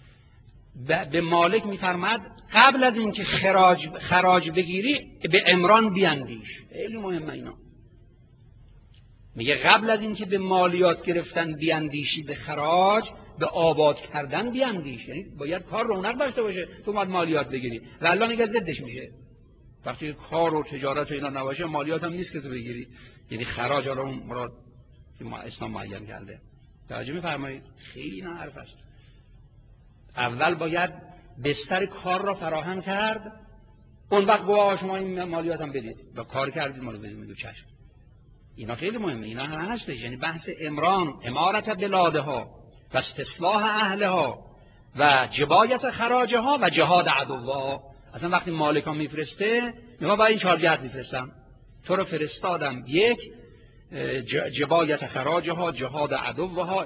به مالک میفرماد قبل از اینکه خراج بگیری به عمران بیاندیش. خیلی مهمه اینا. میگه قبل از اینکه به مالیات گرفتن بیاندیشی، به خراج، به آباد کردن بیاندیش. یعنی باید کار رونق داشته باشه تو باید مالیات بگیری. و الله میگه ضدش میشه. وقتی کار و تجارت و اینا نباشه مالیات هم نیست که تو بگیری. یعنی خراج رو اون مراد که اسلام معین کرده. توجه می‌فرمایید؟ خیلی اینا حرف است. اول باید بستر کار را فراهم کرد، اون وقت گواه شما این مالیات هم بدید و کار کردید مالیات بدید. میگه چشم. اینا خیلی مهمه، اینا هم هستش. یعنی بحث عمران، امارت بلادها و استصلاح اهلها و جبایت خراجها و جهاد عدوها. اصلا وقتی مالکان میفرسته میگه باید این 4 جهت میفرستم، تو رو فرستادم، یک جبایت خراجها، جهاد عدوها،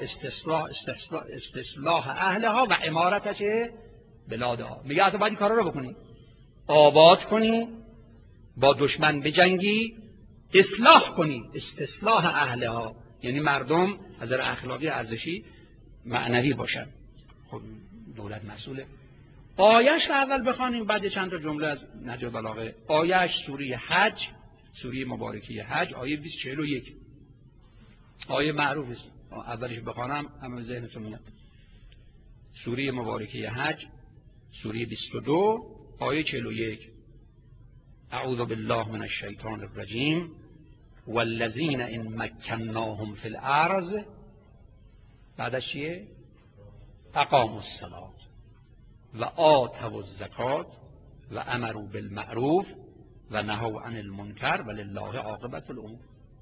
استصلاح اهلها و امارت بلادها. میگه اصلا باید این کارا رو بکنی، آباد کنی، با دشمن بجنگی، اصلاح کنی، استصلاح اهلها، یعنی مردم از نظر اخلاقی ارزشی معنوی باشن. خب دولت مسئوله. آیش رو اول بخوانیم، بعد چند تا جمله از نهج البلاغه. آیش سوره حج، سوره مبارکه حج، آیه 241. آیه معروف است، اولش بخوانم همه ذهنتون میاد. سوره مبارکه حج، سوره 22، آیه 41. اعوذ بالله من الشیطان الرجیم والذین ان مکناهم فی الارض، بعدش چیه؟ اقاموا الصلاة و آتوا الزکات و امروا بالمعروف و نهوا عن المنکر ولله عاقبة الامور.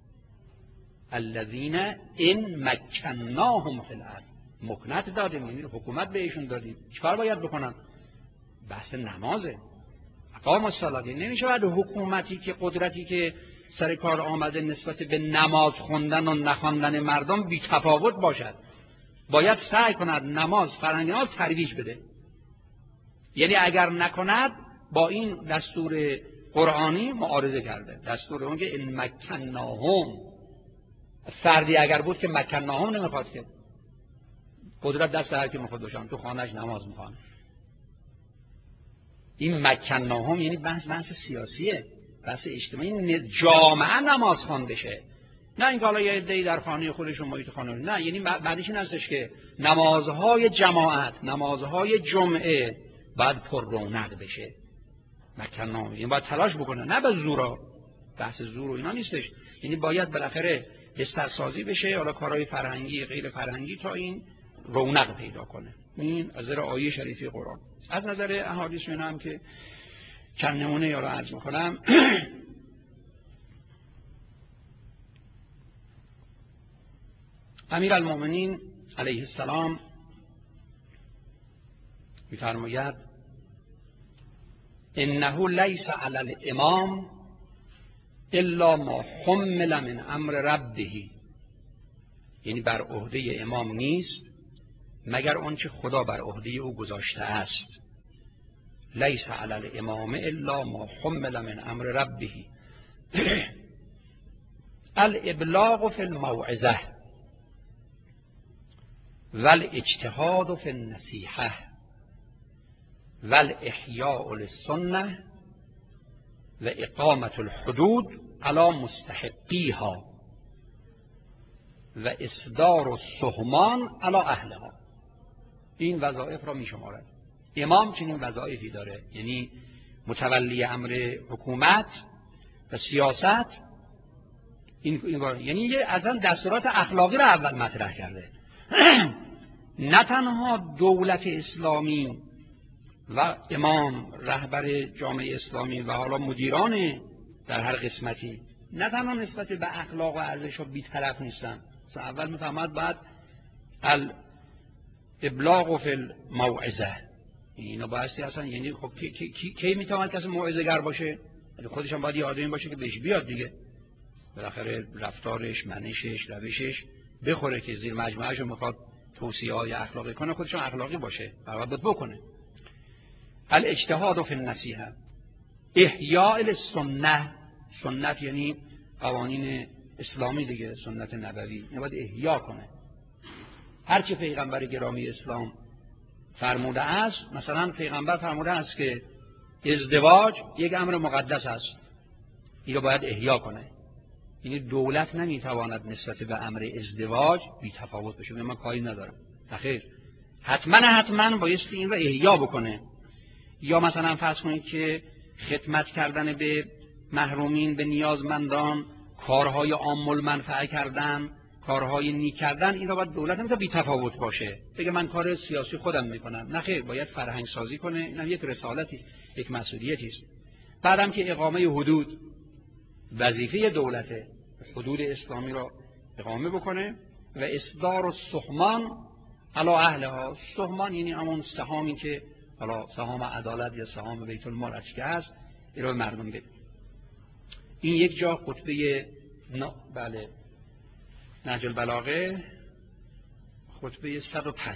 الذین ان مکناهم فی الارض، مکنت دادیم، یعنی حکومت بهشون دادیم. چیکار باید بکنن؟ بحث نمازه. اقاموا الصلاة، یعنی نمیشه بعد حکومتی که قدرتی که سر کار آمده نسبت به نماز خوندن و نخواندن مردم بی تفاوت باشد. باید سعی کند نماز، فرهنگ نماز ترویج بده. یعنی اگر نکند با این دستور قرآنی معارضه کرده. دستور اون که ان مکناهم، فردی اگر بود که مکناهم نمیخواد که قدرت دست هر کی میخواد باشن، تو خانهش نماز میخوان. این مکناهم یعنی بحث سیاسیه، بحث اجتماعی، جامعه نماز خوانده شه. نه اینکه حالا یه عده‌ای در خانه خودشون محیط خانه، نه، یعنی بعدش این هستش که نمازهای جماعت، نمازهای جمعه باید پر رونق بشه. مکناهم یعنی باید تلاش بکنه، نه به زورا. بحث زور و اینا نیستش. یعنی باید بالاخره بسترسازی بشه، حالا کارهای فرهنگی غیر فرهنگی، تا این رونق پیدا کنه. این از نظر آیه شریفه قرآن. از نظر احادیث اینا هم که چند نمونه یا رو عرض می‌کنم. امیرالمؤمنین علیه السلام می‌فرماید انه لیس علی الامام الا ما حمل من امر ربه، یعنی بر عهده امام نیست مگر آنچه خدا بر عهده او گذاشته است. لیس علی الامام الا ما حمل من امر ربه. الابلاغ فی الموعظه والاجتهاد فی النصیحه والاحیاء للسنه و اقامت الحدود علی مستحقیها و اصدار السهمان علی اهلها. این وظایف را می شمارد. امام چنین وظایفی داره، یعنی متولی امر حکومت و سیاست. یعنی اصلا دستورات اخلاقی را اول مطرح کرده. نه تنها دولت اسلامی و امام رهبر جامعه اسلامی و حالا مدیران در هر قسمتی نه تنها نسبت به اخلاق و ارزش ها بی‌طرف نیستن. اول میفهمد بعد الابلاغ فی الموعظه، اینا بایستی اصلا، یعنی خب کی میتواند کسی موعظه گر باشه؟ خودش هم باید یه آدمی باشه که بهش بیاد دیگه، بالاخره رفتارش، منشش، روشش بخوره که زیر مجموعهشو میخواد توصیه‌های اخلاقی کنه خودشون اخلاقی باشه، باید بکنه. الاجتهاد فی النصیحه، احیاء السنه، سنت یعنی قوانین اسلامی دیگه، سنت نبوی، این باید احیا کنه. هرچی پیغمبر گرامی اسلام فرموده است، مثلا پیغمبر فرموده است که ازدواج یک امر مقدس است، این رو باید احیا کنه. یعنی دولت نمیتواند نسبت به امر ازدواج بی تفاوت بشه، من کاری ندارم، نخیر، حتما بایستی این رو احیا بکنه. یا مثلا فرض کنید که خدمت کردن به محرومین، به نیازمندان، کارهای عام المنفعه کردن، کارهای نیک کردن، این رو باید دولت نمیتونه بی تفاوت باشه بگه من کار سیاسی خودم میکنم، نخیر، باید فرهنگ سازی کنه. این یک رسالتی، یک مسئولیتی است. بعدم که اقامه حدود، وظیفه دولته حدود اسلامی را اقامه بکنه و اصدار السهمان علی اهلها. سهمان یعنی همون سهامی که حالا سهام عدالت یا سهام بیت المال که هست، این رو مردم بده. این یک جا خطبه بله نهج البلاغه، خطبه 105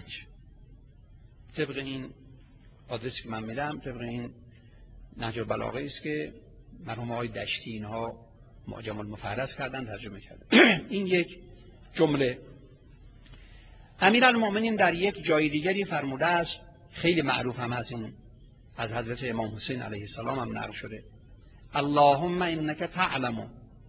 طبق این آدرسی که من میدم، طبق این نهج البلاغه است که مرحوم آقای دشتی اینها معجم المفهرس کردن، ترجمه کردن. این یک جمله. امیرالمومنین در یک جای دیگری فرموده است، خیلی معروف هم هست، این از حضرت امام حسین علیه السلام هم نقل شده: اللهم انک تعلم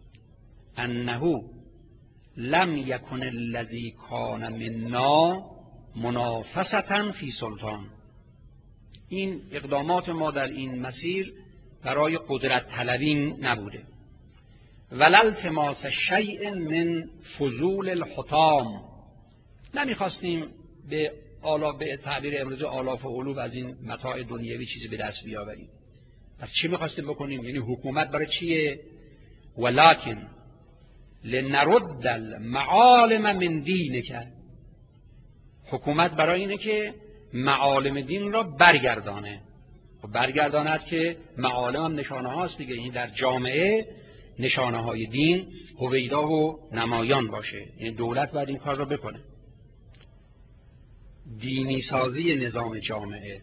انه لم یکن الذی کان منا منافسة فی سلطان. این اقدامات ما در این مسیر برای قدرت طلبی نبوده. ولا التماس شیء من فضول الحطام، نمیخواستیم به تعبیر امروز آلاف و علوف از این متاع دنیوی چیزی به دست بیاوریم. پس چی میخواستیم بکنیم؟ یعنی حکومت برای چیه؟ ولکن لنرد المعالم من دینک، حکومت برای اینه که معالم دین را برگردانه. و برگرداند که معالم هم نشانه هاست دیگه، یعنی در جامعه نشانه های دین هویدا و نمایان باشه. یعنی دولت باید این کار را بکنه. دینی سازی نظام جامعه.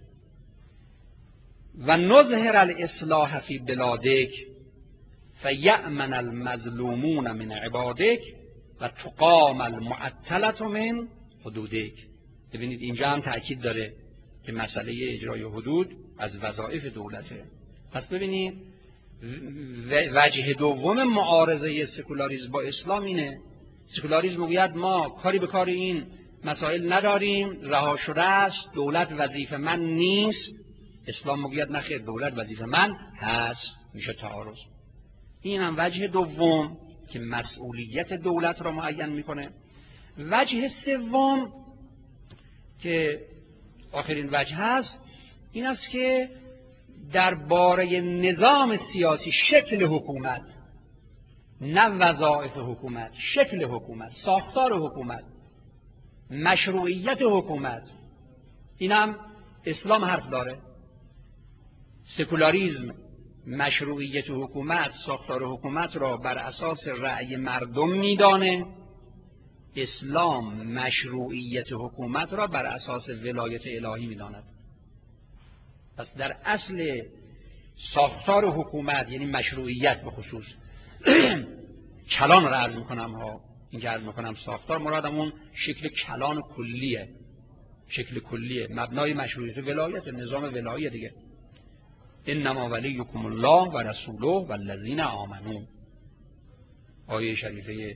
و نظهر الاصلاح فی بلادک فیأمن المظلومون من عبادک و تقام المعطلة من حدودک. ببینید اینجا هم تأکید داره که مسئله اجرای حدود از وظایف دولته. پس ببینید وجه دوم معارضه سکولاریسم با اسلام اینه. سکولاریسم میگوید ما کاری به کار این مسائل نداریم، رها شده است، دولت وظیفه من نیست. اسلام میگوید نخیر، دولت وظیفه من هست، میشه تعارض. این هم وجه دوم که مسئولیت دولت را معین میکنه. وجه سوم که آخرین وجه هست، این است که درباره نظام سیاسی، شکل حکومت، نه وظایف حکومت، شکل حکومت، ساختار حکومت، مشروعیت حکومت، اینم اسلام حرف داره. سکولاریسم مشروعیت حکومت، ساختار حکومت را بر اساس رأی مردم میدانه، اسلام مشروعیت حکومت را بر اساس ولایت الهی میداند. پس در اصل ساختار حکومت یعنی مشروعیت، به خصوص کلان را عرض میکنم ها، این که عرض میکنم ساختار، مرادم اون شکل کلان کلیه، شکل کلیه، مبنای مشروعیت ولایت، نظام ولایی دیگه. انما ولیکم الله و رسوله و الذین آمنوا، آیه شریفه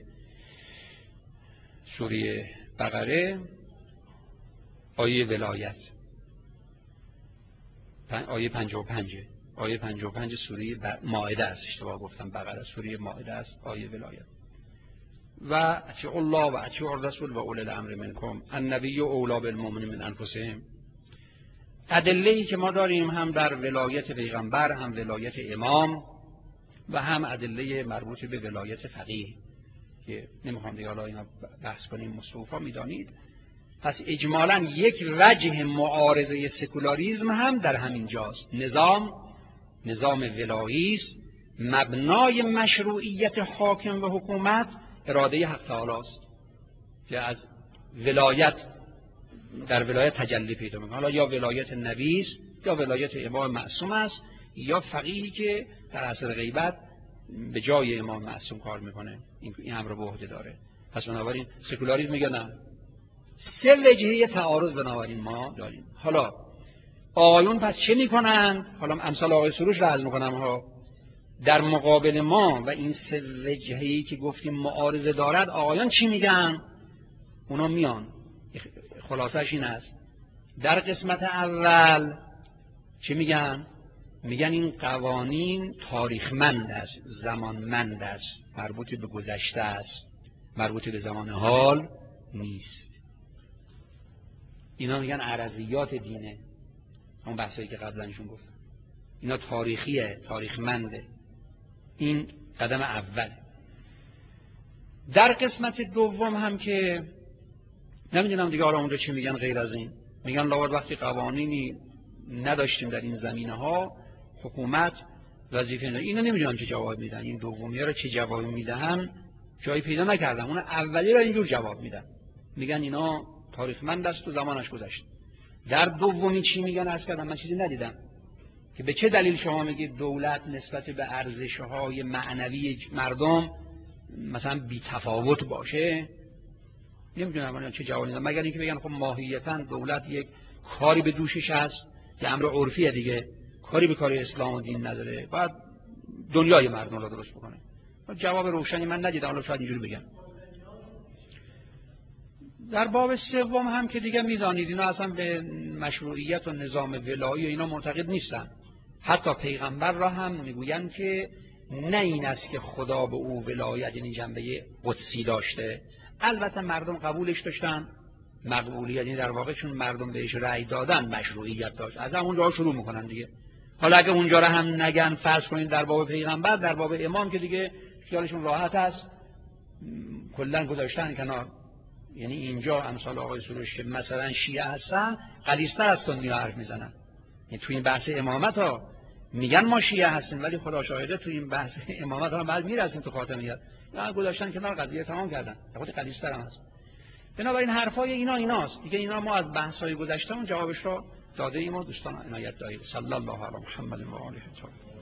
سوره بقره، آیه ولایت، آیه 55 آیه 55 سوره مائده است، اشتباه گفتم بقره، سوره مائده است، آیه ولایت. و اطیعوا الله و اطیعوا الرسول و اولی الامر منکم النبی اولی بالمؤمنین من انفسهم. ادله‌ای که ما داریم هم در ولایت پیغمبر، هم ولایت امام و هم ادله مربوط به ولایت فقیه که نمیخوام دیگه حالا اینا بحث کنیم، مصطفی میدانید. پس اجمالاً یک وجه معارضه سکولاریسم هم در همین جاست. نظام ولایی است، مبنای مشروعیت حاکم و حکومت اراده حق تعالی است که از ولایت در ولایت تجلی پیدا میکنه. حالا یا ولایت نبی است، یا ولایت امام معصوم است، یا فقیهی که در عصر غیبت به جای امام معصوم کار میکنه، این امر به عهده داره. پس بنابراین سکولاریسم میگه نه. سه وجهه تعارض بنابراین ما داریم. حالا آقایون پس چه میکنند؟ حالا امثال آقای سروش را عرض میکنم ها. در مقابل ما و این سه وجهه‌ای که گفتیم معارضه دارد، آقایان چی میگن؟ اونا میان خلاصش این است. در قسمت اول چی میگن؟ میگن این قوانین تاریخمند است، زمانمند است، مربوط به گذشته است، مربوط به زمان حال نیست. اینا میگن عرضیات دینه، اون بحثایی که قبلنشون گفتم. اینا تاریخیه، تاریخمنده. این قدم اول. در قسمت دوم هم که نمیدونم دیگه حالا اونجا چی میگن غیر از این، میگن لابد وقتی قوانینی نداشتیم در این زمینه ها، حکومت وظیفه نداره. اینا نمیدونم چه جواب میدن، این دومی ها رو چه جواب میدن جایی پیدا نکردم. اون اولی رو اینجور جواب میدن، میگن اینا تاریخمند است و زمانش گذشته. در دومی چی میگن عرض کردم، من چیزی ندیدم که به چه دلیل شما میگید دولت نسبت به ارزش‌های معنوی مردم مثلا بی تفاوت باشه. نمیدونم من چه جوابی میدم، مگر اینکه بگن خب ماهیتاً دولت یک کاری به دوشش هست، یه امر عرفیه دیگه، کاری به کار اسلام و دین نداره، باید دنیای مردم رو درست بکنه. جواب روشنی من ندیدم، حالا شاید اینجوری بگم. در باب سوم هم که دیگه میدانید اینا اصلا به مشروعیت و نظام ولایی و اینا معتقد نیستن. حتی پیغمبر را هم میگویند که نه این است که خدا به او ولایت یعنی جنبه قدسی داشته. البته مردم قبولش داشتن، مقبولیت یعنی در واقع چون مردم بهش رأی دادن مشروعیت داشت. از اونجا شروع میکنن دیگه. حالا اگه اونجا را هم نگن، فرض کنید در باب پیغمبر، در باب امام که دیگه خیالشون راحت است، کلا گذاشتن کنار. یعنی اینجا امثال آقای سروش که مثلا شیعه هستن غلیظتر از سنی ها حرف میزنن. یعنی توی این بحث امامت ها میگن ما شیعه هستیم، ولی خدا شاهده توی این بحث امامت ها بعد میرسیم تو خاتمیت، یا گذاشتن کنار، قضیه تمام کردن، خود غلیظتر هم هست. بنابراین حرفای ایناست دیگه. اینا ما از بحث های گذشته اون جوابش رو داده ایم و دوستان عنایت دارید. صلی الله علی محمد و آله.